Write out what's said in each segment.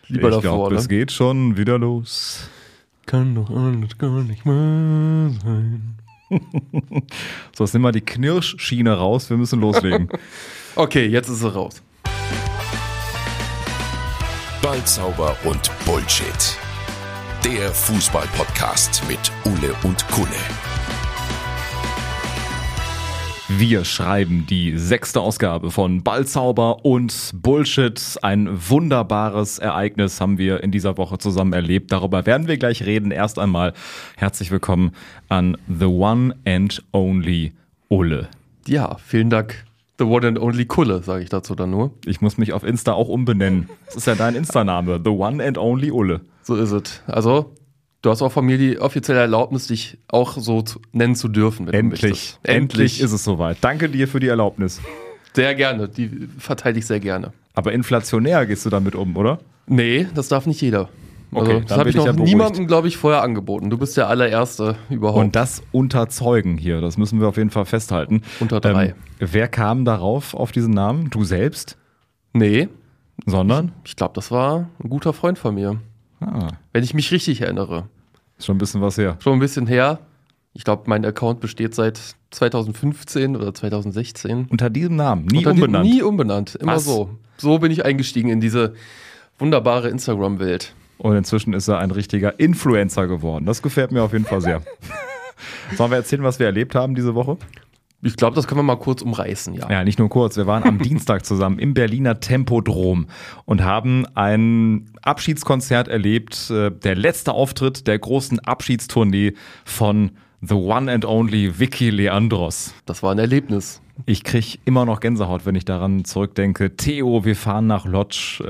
lieber Ich davor. glaube, es geht schon wieder los. Kann doch alles gar nicht mehr sein. So, jetzt nehmen wir die Knirschschiene raus, wir müssen loslegen. Okay, jetzt ist sie raus. Ballzauber und Bullshit. Der Fußball-Podcast mit Ulle und Kulle. Wir schreiben die 6. Ausgabe von Ballzauber und Bullshit. Ein wunderbares Ereignis haben wir in dieser Woche zusammen erlebt. Darüber werden wir gleich reden. Erst einmal herzlich willkommen an the one and only Ulle. Ja, vielen Dank. The one and only Kulle, sage ich dazu dann nur. Ich muss mich auf Insta auch umbenennen. Das ist ja dein Insta-Name. The one and only Ulle. So ist es. Also, du hast auch von mir die offizielle Erlaubnis, dich auch so nennen zu dürfen. Wenn du möchtest. Endlich ist es soweit. Danke dir für die Erlaubnis. Sehr gerne, die verteile ich sehr gerne. Aber inflationär gehst du damit um, oder? Nee, das darf nicht jeder. Okay, Also, das habe ich noch niemandem, glaube ich, vorher angeboten. Du bist der allererste überhaupt. Und das unter Zeugen hier, das müssen wir auf jeden Fall festhalten. Unter 3. Wer kam darauf, auf diesen Namen? Du selbst? Nee, Sondern? ich glaube, das war ein guter Freund von mir. Wenn ich mich richtig erinnere. Ist schon ein bisschen was her. Schon ein bisschen her. Ich glaube, mein Account besteht seit 2015 oder 2016. Unter diesem Namen, nie umbenannt. Nie umbenannt, immer Was? so. So bin ich eingestiegen in diese wunderbare Instagram-Welt. Und inzwischen ist er ein richtiger Influencer geworden. Das gefällt mir auf jeden Fall sehr. Sollen wir erzählen, was wir erlebt haben diese Woche? Ich glaube, das können wir mal kurz umreißen, ja. Ja, nicht nur kurz. Wir waren am Dienstag zusammen im Berliner Tempodrom und haben ein Abschiedskonzert erlebt. Der letzte Auftritt der großen Abschiedstournee von the one and only Vicky Leandros. Das war ein Erlebnis. Ich kriege immer noch Gänsehaut, wenn ich daran zurückdenke. Theo, wir fahren nach Lodz.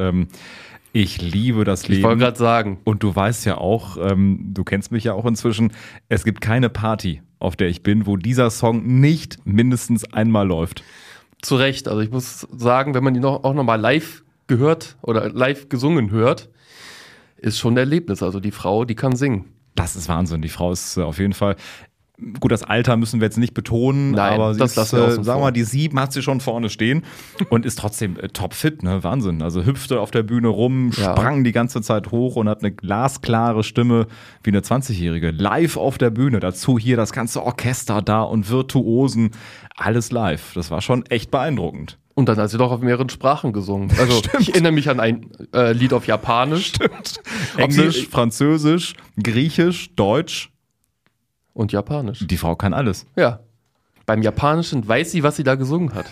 Ich liebe das Leben. Ich wollte gerade sagen. Und du weißt ja auch, du kennst mich ja auch inzwischen, es gibt keine Party, auf der ich bin, wo dieser Song nicht mindestens einmal läuft. Zu Recht. Also ich muss sagen, wenn man ihn auch nochmal live gehört oder live gesungen hört, ist schon ein Erlebnis. Also die Frau, die kann singen. Das ist Wahnsinn. Die Frau ist auf jeden Fall... Gut, das Alter müssen wir jetzt nicht betonen, Nein, aber sie das ist, lassen wir außen sagen wir vor. mal, die 7 hat sie schon vorne stehen und ist trotzdem topfit, ne? Wahnsinn. Also hüpfte auf der Bühne rum, Ja. sprang die ganze Zeit hoch und hat eine glasklare Stimme wie eine 20-Jährige. Live auf der Bühne, dazu hier das ganze Orchester da und Virtuosen, alles live. Das war schon echt beeindruckend. Und dann hat sie doch auf mehreren Sprachen gesungen. Also ich erinnere mich an ein Lied auf Japanisch. Englisch, Französisch, Griechisch, Deutsch. Und Japanisch. Die Frau kann alles. Ja. Beim Japanischen weiß sie, was sie da gesungen hat.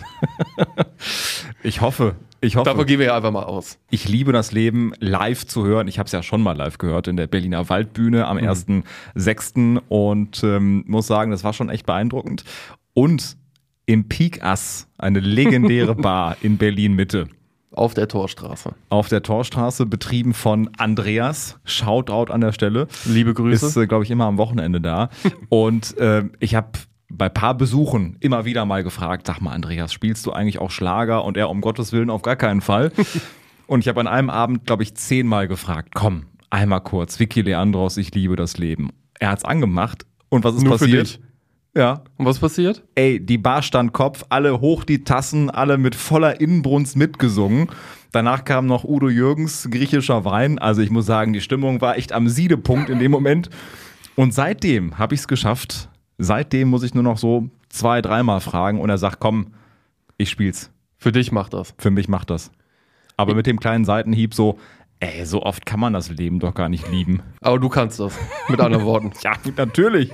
Ich hoffe. Davon gehen wir ja einfach mal aus. Ich liebe das Leben, live zu hören. Ich habe es ja schon mal live gehört in der Berliner Waldbühne am 1.6. und muss sagen, das war schon echt beeindruckend. Und im Peak Ass, eine legendäre Bar in Berlin-Mitte. Auf der Torstraße. Auf der Torstraße, betrieben von Andreas. Shoutout an der Stelle. Liebe Grüße. Ist, glaube ich, immer am Wochenende da. Und ich habe bei paar Besuchen immer wieder mal gefragt, sag mal Andreas, spielst du eigentlich auch Schlager? Und er, um Gottes Willen, auf gar keinen Fall. Und ich habe an einem Abend, glaube ich, 10-mal gefragt, komm, einmal kurz, Vicky Leandros, ich liebe das Leben. Er hat's angemacht. Und was ist Nur für passiert? dich. Ja. Und was passiert? Ey, die Bar stand Kopf, alle hoch die Tassen, alle mit voller Inbrunst mitgesungen. Danach kam noch Udo Jürgens, griechischer Wein. Also ich muss sagen, die Stimmung war echt am Siedepunkt in dem Moment. Und seitdem habe ich es geschafft. Seitdem muss ich nur noch so 2-3 Mal fragen und er sagt, komm, ich spiel's. Für dich macht das. Für mich macht das. Aber mit dem kleinen Seitenhieb so, ey, so oft kann man das Leben doch gar nicht lieben. Aber du kannst das. Mit anderen Worten. Ja, natürlich.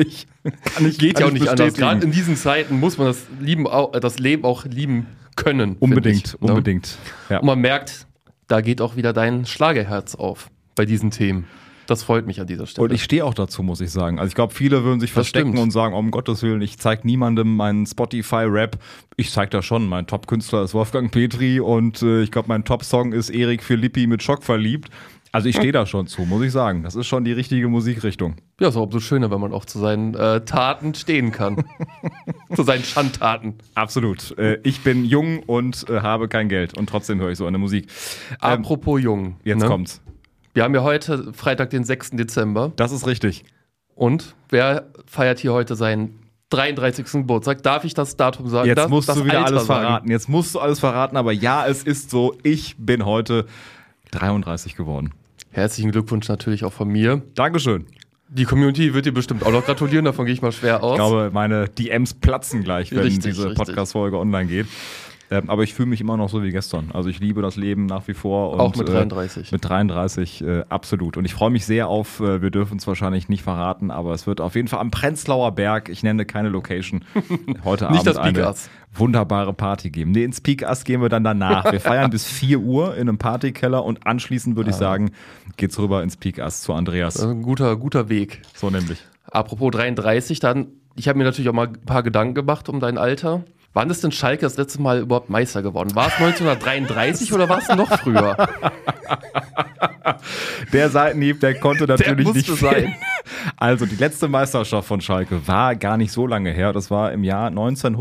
Geht ja auch nicht anders. bestätigen. Gerade in diesen Zeiten muss man das Leben auch lieben können. Unbedingt, finde ich, ne? unbedingt. Ja. Und man merkt, da geht auch wieder dein Schlagerherz auf bei diesen Themen. Das freut mich an dieser Stelle. Und ich stehe auch dazu, muss ich sagen. Also ich glaube, viele würden sich Das verstecken stimmt. und sagen, um Gottes Willen, ich zeige niemandem meinen Spotify-Rap. Ich zeige das schon. Mein Top-Künstler ist Wolfgang Petri und ich glaube, mein Top-Song ist Erik Philippi mit Schock verliebt. Also ich stehe da schon zu, muss ich sagen. Das ist schon die richtige Musikrichtung. Ja, ist auch umso schöner, wenn man auch zu seinen Taten stehen kann. Zu seinen Schandtaten. Absolut. Ich bin jung und habe kein Geld und trotzdem höre ich so eine Musik. Apropos jung. Jetzt ne? kommt's. Wir haben ja heute Freitag, den 6. Dezember. Das ist richtig. Und wer feiert hier heute seinen 33. Geburtstag? Darf ich das Datum sagen? Jetzt musst das du wieder Alter alles sagen? verraten. Jetzt musst du alles verraten, aber ja, es ist so, ich bin heute 33 geworden. Herzlichen Glückwunsch natürlich auch von mir. Dankeschön. Die Community wird dir bestimmt auch noch gratulieren, davon gehe ich mal schwer aus. Ich glaube, meine DMs platzen gleich, wenn diese richtig. Podcast-Folge online geht. Aber ich fühle mich immer noch so wie gestern. Also ich liebe das Leben nach wie vor. Und, auch mit 33. Mit 33, absolut. Und ich freue mich sehr auf, wir dürfen es wahrscheinlich nicht verraten, aber es wird auf jeden Fall am Prenzlauer Berg, ich nenne keine Location, heute Nicht Abend das eine Peak-Ass. wunderbare Party geben. Nee, ins Peak-Ass gehen wir dann danach. Wir feiern bis 4 Uhr in einem Partykeller und anschließend würde ich sagen, geht's rüber ins Peak-Ass zu Andreas. Ein guter Weg. So nämlich. Apropos 33, ich habe mir natürlich auch mal ein paar Gedanken gemacht um dein Alter. Wann ist denn Schalke das letzte Mal überhaupt Meister geworden? War es 1933 oder war es noch früher? Der Seitenhieb, der konnte natürlich nicht musste sein. Also die letzte Meisterschaft von Schalke war gar nicht so lange her. Das war im Jahr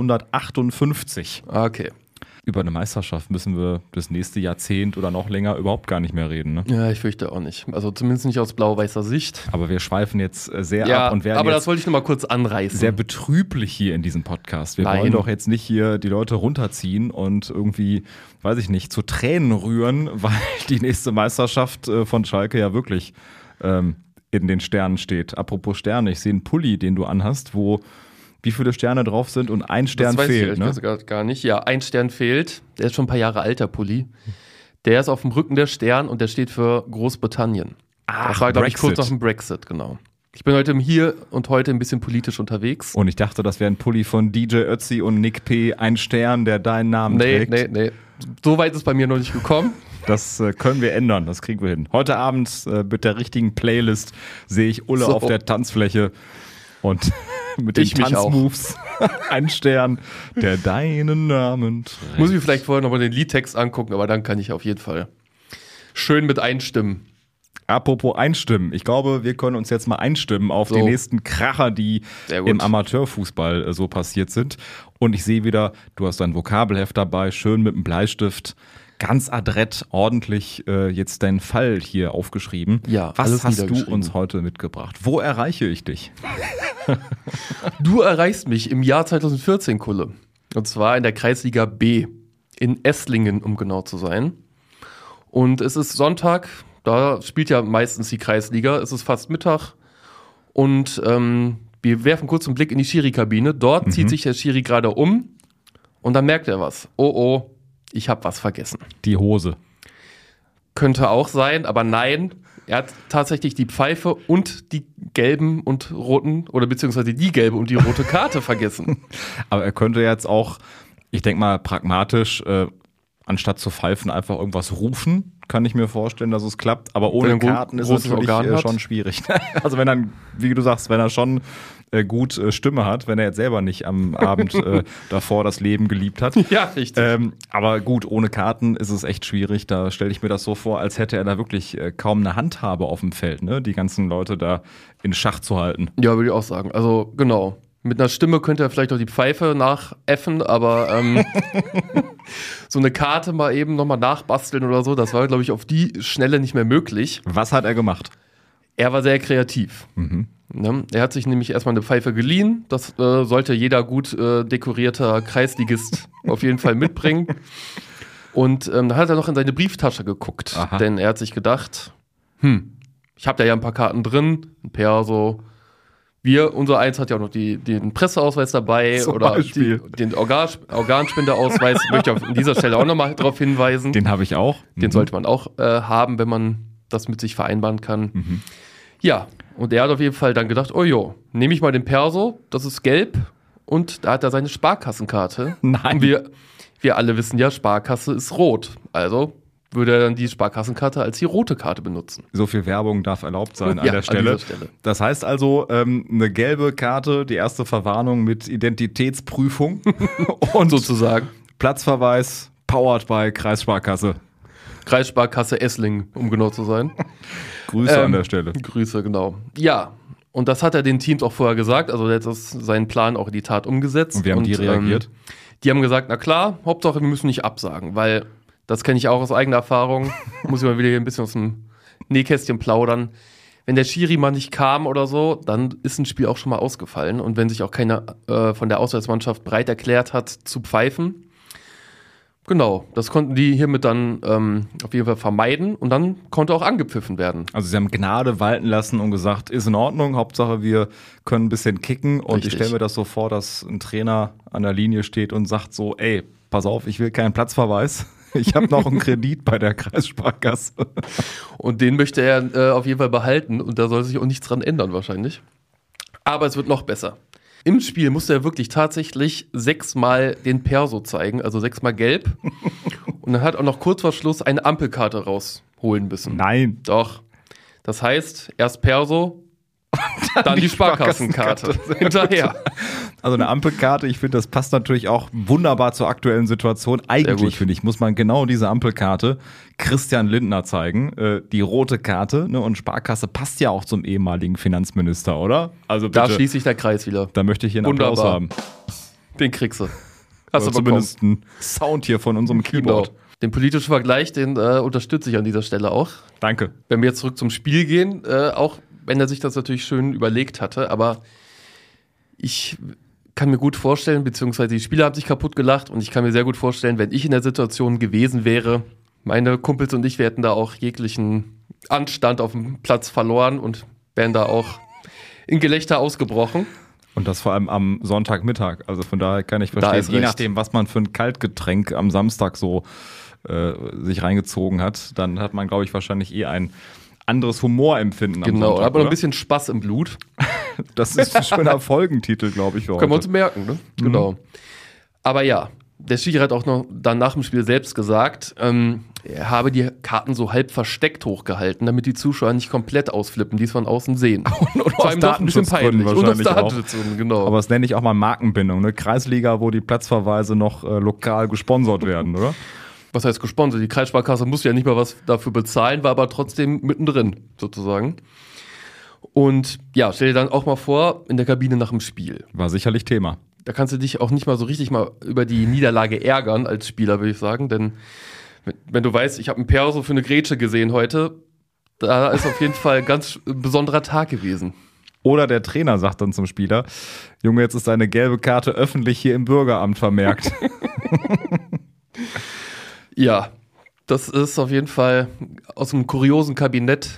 1958. Okay. Über eine Meisterschaft müssen wir das nächste Jahrzehnt oder noch länger überhaupt gar nicht mehr reden. Ne? Ja, ich fürchte auch nicht. Also zumindest nicht aus blau-weißer Sicht. Aber wir schweifen jetzt sehr Ja, ab und werden aber jetzt das wollte ich nur mal kurz anreißen. sehr betrüblich hier in diesem Podcast. Wir Nein. wollen doch jetzt nicht hier die Leute runterziehen und irgendwie, weiß ich nicht, zu Tränen rühren, weil die nächste Meisterschaft von Schalke ja wirklich in den Sternen steht. Apropos Sterne, ich sehe einen Pulli, den du anhast, wo wie viele Sterne drauf sind und ein Stern das weiß fehlt. Ich gar nicht. Ja, ein Stern fehlt. Der ist schon ein paar Jahre alter, Pulli. Der ist auf dem Rücken der Stern und der steht für Großbritannien. Das war, glaube ich, kurz nach dem Brexit, genau. Ich bin heute hier und heute ein bisschen politisch unterwegs. Und ich dachte, das wäre ein Pulli von DJ Ötzi und Nick P., ein Stern, der deinen Namen trägt. Nee. So weit ist bei mir noch nicht gekommen. Das können wir ändern, das kriegen wir hin. Heute Abend mit der richtigen Playlist sehe ich Ulle auf der Tanzfläche und mit den Tanzmoves ein Stern, der deinen Namen trägt. Muss ich mir vielleicht vorher nochmal den Liedtext angucken, aber dann kann ich auf jeden Fall schön mit einstimmen. Apropos einstimmen, ich glaube, wir können uns jetzt mal einstimmen auf die nächsten Kracher, die im Amateurfußball so passiert sind. Und ich sehe wieder, du hast dein Vokabelheft dabei, schön mit dem Bleistift, ganz adrett, ordentlich jetzt deinen Fall hier aufgeschrieben. Ja, was hast du uns heute mitgebracht? Wo erreiche ich dich? Du erreichst mich im Jahr 2014, Kulle. Und zwar in der Kreisliga B in Esslingen, um genau zu sein. Und es ist Sonntag, da spielt ja meistens die Kreisliga. Es ist fast Mittag und wir werfen kurz einen Blick in die Schiri-Kabine. Dort zieht sich der Schiri gerade um und dann merkt er was. Oh, ich habe was vergessen. Die Hose. Könnte auch sein, aber nein. Er hat tatsächlich die Pfeife und die gelben und roten oder beziehungsweise die gelbe und die rote Karte vergessen. Aber er könnte jetzt auch, ich denke mal pragmatisch, anstatt zu pfeifen einfach irgendwas rufen. Kann ich mir vorstellen, dass es klappt. Aber ohne Karten ist es natürlich schon schwierig. Also wenn er, wie du sagst, wenn er schon gut Stimme hat, wenn er jetzt selber nicht am Abend davor das Leben geliebt hat. Ja, richtig. Aber gut, ohne Karten ist es echt schwierig. Da stelle ich mir das so vor, als hätte er da wirklich kaum eine Handhabe auf dem Feld, ne? Die ganzen Leute da in Schach zu halten. Ja, würde ich auch sagen. Also genau. Mit einer Stimme könnte er vielleicht auch die Pfeife nachäffen, aber so eine Karte mal eben nochmal nachbasteln oder so, das war, glaube ich, auf die Schnelle nicht mehr möglich. Was hat er gemacht? Er war sehr kreativ. Ne? Er hat sich nämlich erstmal eine Pfeife geliehen. Das sollte jeder gut dekorierter Kreisligist auf jeden Fall mitbringen. Und da hat er noch in seine Brieftasche geguckt. Aha. Denn er hat sich gedacht, ich habe da ja ein paar Karten drin, ein Perso. Unser Eins hat ja auch noch den Presseausweis dabei Zum oder Beispiel. den Organspenderausweis. Ich möchte an dieser Stelle auch nochmal darauf hinweisen. Den habe ich auch. Den sollte man auch haben, wenn man das mit sich vereinbaren kann. Ja, und er hat auf jeden Fall dann gedacht, nehme ich mal den Perso, das ist gelb. Und da hat er seine Sparkassenkarte. Nein. Und wir alle wissen ja, Sparkasse ist rot. Also würde er dann die Sparkassenkarte als die rote Karte benutzen. So viel Werbung darf erlaubt sein an Ja, der Stelle. an dieser Stelle. Das heißt also, eine gelbe Karte, die erste Verwarnung mit Identitätsprüfung und Sozusagen. Platzverweis, powered by Kreissparkasse. Kreissparkasse Esslingen, um genau zu sein. Grüße an der Stelle. Grüße, genau. Ja, und das hat er den Teams auch vorher gesagt. Also er hat seinen Plan auch in die Tat umgesetzt. Und wie haben die reagiert? Die haben gesagt, na klar, Hauptsache wir müssen nicht absagen, weil das kenne ich auch aus eigener Erfahrung. Muss ich mal wieder hier ein bisschen aus dem Nähkästchen plaudern. Wenn der Schiri mal nicht kam oder so, dann ist ein Spiel auch schon mal ausgefallen. Und wenn sich auch keiner von der Auswärtsmannschaft bereit erklärt hat zu pfeifen, Genau, das konnten die hiermit dann auf jeden Fall vermeiden und dann konnte auch angepfiffen werden. Also sie haben Gnade walten lassen und gesagt, ist in Ordnung, Hauptsache wir können ein bisschen kicken. Und Richtig. ich stelle mir das so vor, dass ein Trainer an der Linie steht und sagt so, ey, pass auf, ich will keinen Platzverweis. Ich habe noch einen Kredit bei der Kreissparkasse. Und den möchte er auf jeden Fall behalten und da soll sich auch nichts dran ändern wahrscheinlich. Aber es wird noch besser. Im Spiel musste er wirklich tatsächlich 6-mal den Perso zeigen, also 6-mal gelb. Und dann hat auch noch kurz vor Schluss eine Ampelkarte rausholen müssen. Nein. Doch. Das heißt, erst Perso, dann die Sparkassenkarte hinterher. Also eine Ampelkarte, ich finde, das passt natürlich auch wunderbar zur aktuellen Situation. Eigentlich, finde ich, muss man genau diese Ampelkarte Christian Lindner zeigen. Die rote Karte, ne? Und Sparkasse passt ja auch zum ehemaligen Finanzminister, oder? Also bitte, Da schließt sich der Kreis wieder. da möchte ich hier einen Applaus Wunderbar. haben. Den kriegst du. Hast Oder du bekommen. zumindest einen Sound hier von unserem Keyboard. Genau. Den politischen Vergleich, den unterstütze ich an dieser Stelle auch. Danke. Wenn wir jetzt zurück zum Spiel gehen, auch wenn er sich das natürlich schön überlegt hatte, aber ich kann mir gut vorstellen, beziehungsweise die Spieler haben sich kaputt gelacht und ich kann mir sehr gut vorstellen, wenn ich in der Situation gewesen wäre, meine Kumpels und ich, wir hätten da auch jeglichen Anstand auf dem Platz verloren und wären da auch in Gelächter ausgebrochen. Und das vor allem am Sonntagmittag. Also von daher kann ich Da verstehen, ist je recht. nachdem, was man für ein Kaltgetränk am Samstag so sich reingezogen hat, dann hat man, glaube ich, wahrscheinlich ein anderes Humorempfinden am Genau, Sonntag, aber noch oder? ein bisschen Spaß im Blut. Das ist ein schöner Folgentitel, glaube ich, für Können wir heute. uns merken, ne? Genau. Aber ja, der Schiri hat auch noch dann nach dem Spiel selbst gesagt, er habe die Karten so halb versteckt hochgehalten, damit die Zuschauer nicht komplett ausflippen, die es von außen sehen. Und Vor allem doch ein bisschen Datenschutzgründen peinlich. Und aus wahrscheinlich auch. Datenschutzgründen, genau. Aber das nenne ich auch mal Markenbindung, ne? Kreisliga, wo die Platzverweise noch lokal gesponsert werden, oder? Was heißt gesponsert? Die Kreissparkasse musste ja nicht mal was dafür bezahlen, war aber trotzdem mittendrin, sozusagen. Und ja, stell dir dann auch mal vor, in der Kabine nach dem Spiel. War sicherlich Thema. Da kannst du dich auch nicht mal so richtig mal über die Niederlage ärgern als Spieler, würde ich sagen. Denn wenn du weißt, ich habe einen Perso für eine Grätsche gesehen heute, da ist auf jeden Fall ein ganz besonderer Tag gewesen. Oder der Trainer sagt dann zum Spieler, Junge, jetzt ist deine gelbe Karte öffentlich hier im Bürgeramt vermerkt. Ja, das ist auf jeden Fall aus einem kuriosen Kabinett.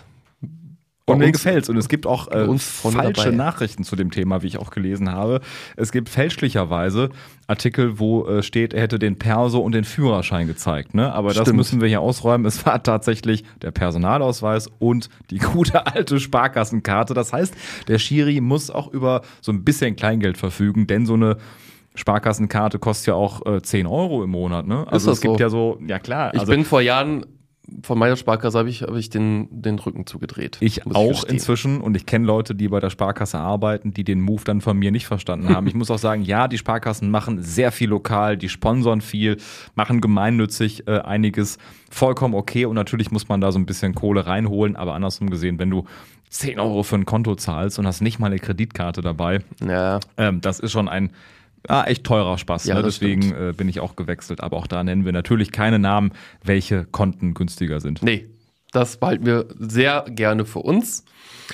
Und mir uns- gefällt's. Und es gibt auch uns vorne falsche dabei. Nachrichten zu dem Thema, wie ich auch gelesen habe. Es gibt fälschlicherweise Artikel, wo steht, er hätte den Perso und den Führerschein gezeigt. Ne? Aber das Stimmt. müssen wir hier ausräumen. Es war tatsächlich der Personalausweis und die gute alte Sparkassenkarte. Das heißt, der Schiri muss auch über so ein bisschen Kleingeld verfügen, denn so eine Sparkassenkarte kostet ja auch 10 Euro im Monat. Ne? Also das es gibt so? ja so, ja klar. Ich Also bin vor Jahren von meiner Sparkasse habe ich den Rücken zugedreht. Ich muss auch gestehen. inzwischen und ich kenne Leute, die bei der Sparkasse arbeiten, die den Move dann von mir nicht verstanden haben. Ich muss auch sagen, ja, die Sparkassen machen sehr viel lokal, die sponsern viel, machen gemeinnützig einiges, vollkommen okay und natürlich muss man da so ein bisschen Kohle reinholen, aber andersrum gesehen, wenn du 10 Euro für ein Konto zahlst und hast nicht mal eine Kreditkarte dabei, Ja, das ist schon ein echt teurer Spaß. Ja, Ne? das Deswegen bin ich auch gewechselt, aber auch da nennen wir natürlich keine Namen, welche Konten günstiger sind. nee, das behalten wir sehr gerne für uns.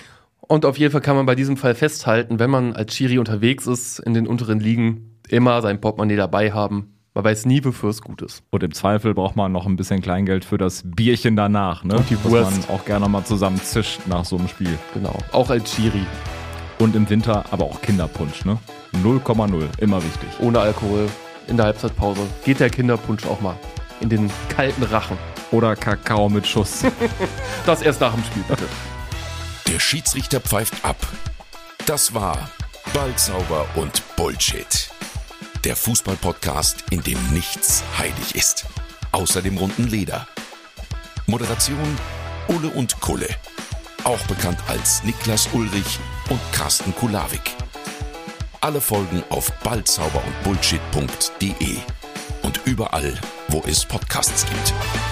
Und auf jeden Fall kann man bei diesem Fall festhalten, wenn man als Schiri unterwegs ist in den unteren Ligen, immer sein Portemonnaie dabei haben. Man weiß nie, wofür es gut ist. Und im Zweifel braucht man noch ein bisschen Kleingeld für das Bierchen danach, ne? Und die was Wurst. man auch gerne mal zusammen zischt nach so einem Spiel. Genau, auch als Schiri. Und im Winter aber auch Kinderpunsch, ne? 0,0, immer wichtig. Ohne Alkohol, in der Halbzeitpause. Geht der Kinderpunsch auch mal in den kalten Rachen. Oder Kakao mit Schuss. Das erst nach dem Spiel, bitte. Der Schiedsrichter pfeift ab. Das war Ballzauber und Bullshit. Der Fußball-Podcast, in dem nichts heilig ist. Außer dem runden Leder. Moderation Ulle und Kulle. Auch bekannt als Niklas Ulrich und Carsten Kulawik. Alle Folgen auf ballzauber und bullshit.de und überall, wo es Podcasts gibt.